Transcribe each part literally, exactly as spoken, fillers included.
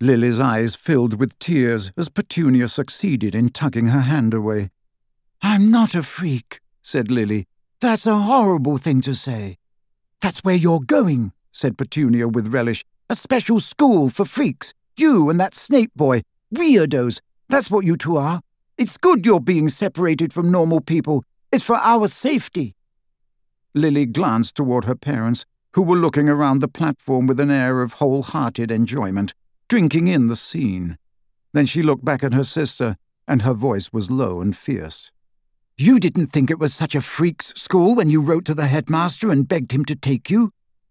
Lily's eyes filled with tears as Petunia succeeded in tugging her hand away. "I'm not a freak," said Lily. "That's a horrible thing to say." "That's where you're going," said Petunia with relish. "A special school for freaks. You and that Snape boy. Weirdos. That's what you two are. It's good you're being separated from normal people. It's for our safety." Lily glanced toward her parents, who were looking around the platform with an air of whole-hearted enjoyment, drinking in the scene. Then she looked back at her sister, and her voice was low and fierce. "You didn't think it was such a freak's school when you wrote to the headmaster and begged him to take you?"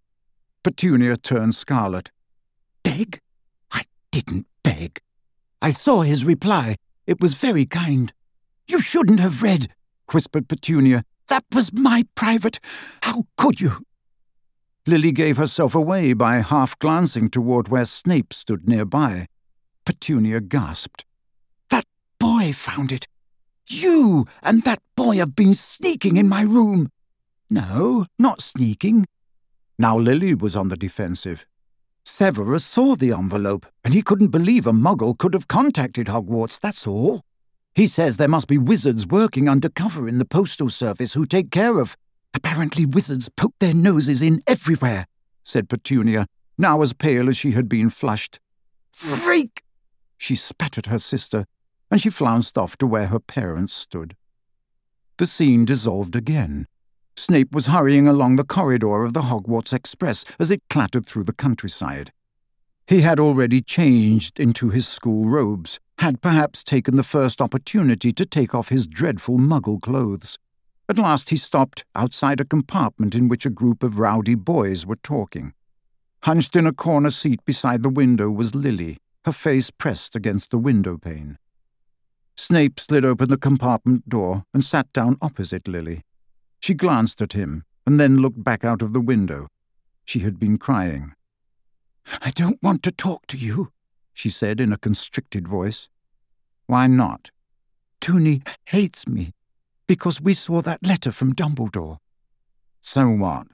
Petunia turned scarlet. "Beg? I didn't beg. I saw his reply. It was very kind." "You shouldn't have read," whispered Petunia. "That was my private. How could you?" Lily gave herself away by half-glancing toward where Snape stood nearby. Petunia gasped. "That boy found it. You and that boy have been sneaking in my room." "No, not sneaking." Now Lily was on the defensive. "Severus saw the envelope, and he couldn't believe a Muggle could have contacted Hogwarts, that's all. He says there must be wizards working undercover in the postal service who take care of—" "Apparently wizards poke their noses in everywhere," said Petunia, now as pale as she had been flushed. "Freak!" She spat at her sister, and she flounced off to where her parents stood. The scene dissolved again. Snape was hurrying along the corridor of the Hogwarts Express as it clattered through the countryside. He had already changed into his school robes, had perhaps taken the first opportunity to take off his dreadful Muggle clothes. At last he stopped outside a compartment in which a group of rowdy boys were talking. Hunched in a corner seat beside the window was Lily, her face pressed against the window pane. Snape slid open the compartment door and sat down opposite Lily. She glanced at him and then looked back out of the window. She had been crying. "I don't want to talk to you," she said in a constricted voice. "Why not?" "Tooney hates me, because we saw that letter from Dumbledore." "So what?"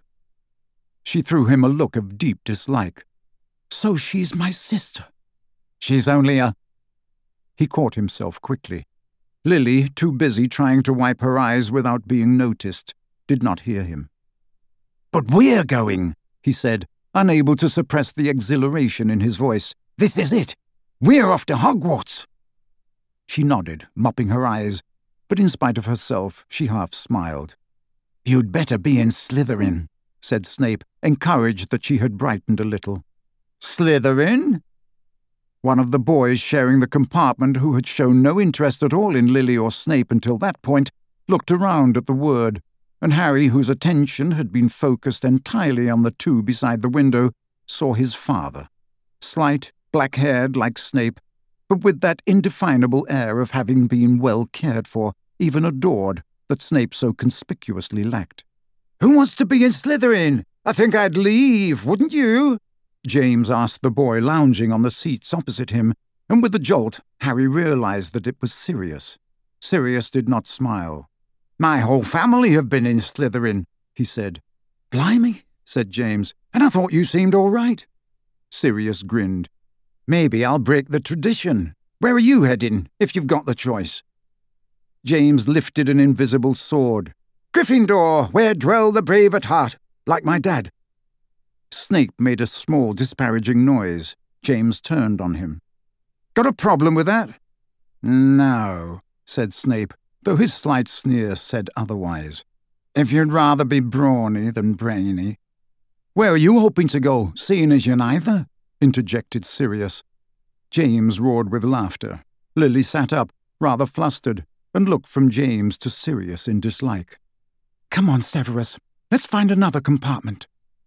She threw him a look of deep dislike. "So she's my sister." "She's only a—" He caught himself quickly. Lily, too busy trying to wipe her eyes without being noticed, did not hear him. "But we're going," he said, unable to suppress the exhilaration in his voice. "This is it. We're off to Hogwarts." She nodded, mopping her eyes, but in spite of herself, she half smiled. "You'd better be in Slytherin," said Snape, encouraged that she had brightened a little. "Slytherin?" One of the boys sharing the compartment, who had shown no interest at all in Lily or Snape until that point, looked around at the word, and Harry, whose attention had been focused entirely on the two beside the window, saw his father. Slight, black-haired like Snape, but with that indefinable air of having been well cared for, even adored, that Snape so conspicuously lacked. "Who wants to be in Slytherin? I think I'd leave, wouldn't you?" James asked the boy lounging on the seats opposite him, and with a jolt, Harry realized that it was Sirius. Sirius did not smile. "My whole family have been in Slytherin," he said. "Blimey," said James, "and I thought you seemed all right." Sirius grinned. "Maybe I'll break the tradition. Where are you heading, if you've got the choice?" James lifted an invisible sword. "Gryffindor, where dwell the brave at heart, like my dad." Snape made a small, disparaging noise. James turned on him. "Got a problem with that?" "No," said Snape, though his slight sneer said otherwise. "If you'd rather be brawny than brainy." "Where are you hoping to go, seeing as you're neither?" interjected Sirius. James roared with laughter. Lily sat up, rather flustered, and looked from James to Sirius in dislike. "Come on, Severus. Let's find another compartment."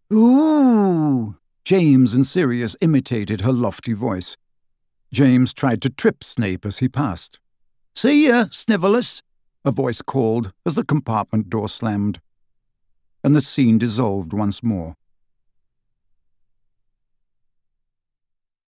"Ooh!" James and Sirius imitated her lofty voice. James tried to trip Snape as he passed. "See ya, Snivelus," a voice called as the compartment door slammed. And the scene dissolved once more.